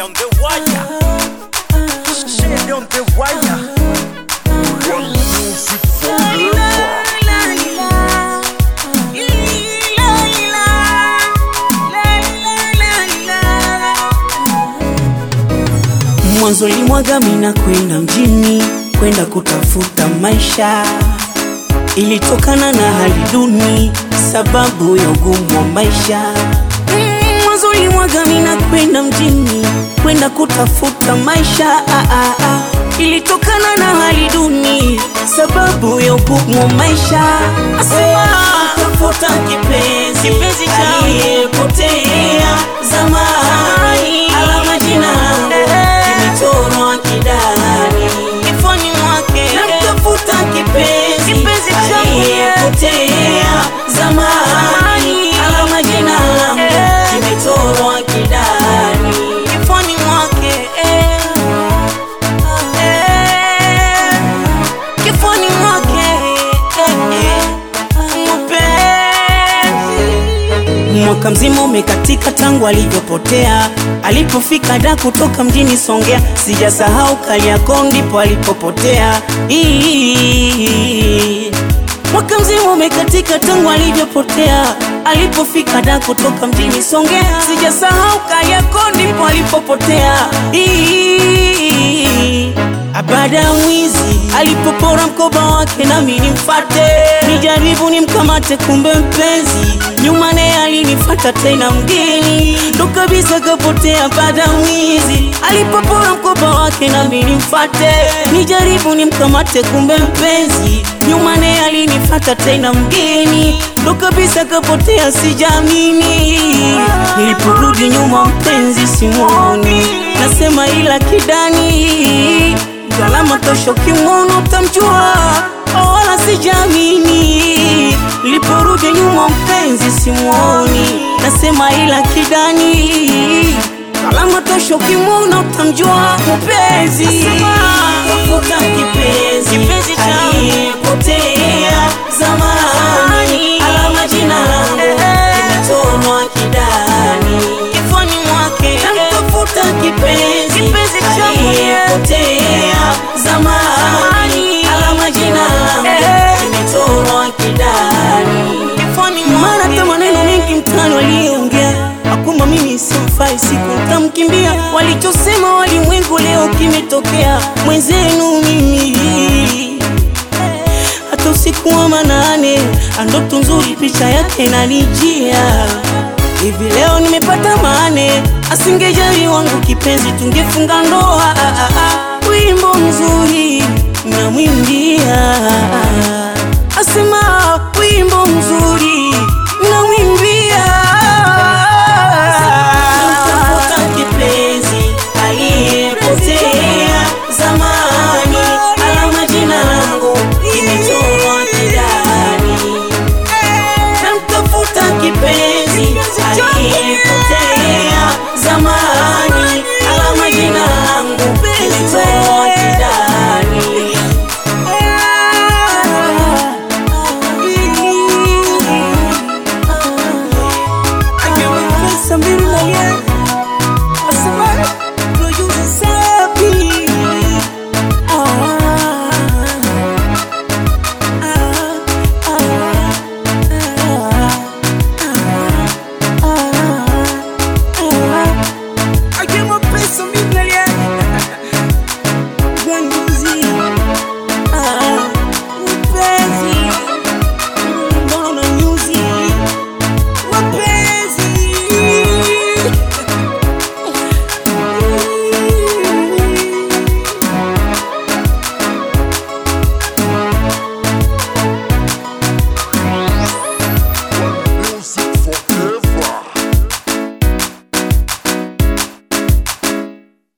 Shay on the wire. Shay on the wire. One music forever. Mwanzo limwaga mina kwenda mjini, kwenda kutafuta maisha. Ilitokana na hali duni, sababu ya ugumu wa maisha. Mwanzo limwaga mina kwenda mjini, kwenda kutafuta maisha. Ilitokana na hali duni, sababu ya ugumu wa maisha. Asema tafuta kipenzi, kipenzi cha aliyepotea zamani. Alama jina kimechorwa kidani kifoni mwake. Namtafuta kipenzi, kipenzi cha aliyepotea zamani. Alama jina kimechorwa kidani kifoni mwake. Kifoni mwake. Mwaka mzima umekatika tangu alivyopotea. Alipofika da kutoka mjini Songea, sijasahau Kariakoo ndipo alipopotea. Mwaka mzima umekatika tangu alivyopotea. Alipofika da kutoka mjini Songea, sijasahau Kariakoo ndipo alipopotea. Baada ya mwizi alipopora mkoba wake, nami nimfate nijaribu nimkamate, kumbe mpenzi nyuma naye alinifuata tena mgeni, ndo kabisa kapotea. Baada ya mwizi alipopora mkoba wake, nami nimfate nijaribu nimkamate, kumbe mpenzi nyuma naye alinifuata tena mgeni, ndo kabisa kapotea. Sijamini niliporudi nyuma, mpenzi simuoni, nasema ila kidani alama tosho kimono utamjua, wala sijamini. Liporudi nyuma, mpenzi simuoni, nasema ila kidani alama tosho kimono utamjua mpenzi. Tafuta kipenzi, kipenzi cha aliyepotea zamani. Alama jina kimechorwa kidani kifoni mwake. Namtafuta kipenzi, kipenzi cha aliyepotea zamani. Alama jina kimechorwa kidani kifoni mwake. Mara maneno mengi mtani waliongea, akuma mimi simfai, siku tamkimbia. Walichosema walimwengu leo kimetokea, mwenzenu mimi. Hata usiku wa manane, ndoto nzuri picha yake inanijia. Hivi leo nimepata maane, asingejali wangu kipenzi tungefunga ndoa. Wimbo mzuri namwimbia, asema wimbo mzuri namwimbia. Namtafuta kipenzi aliyepotea zamani. Alama jina langu kimechorwa kidani. Namtafuta kipenzi aliyepotea zamani. Alama jina langu kimechorwa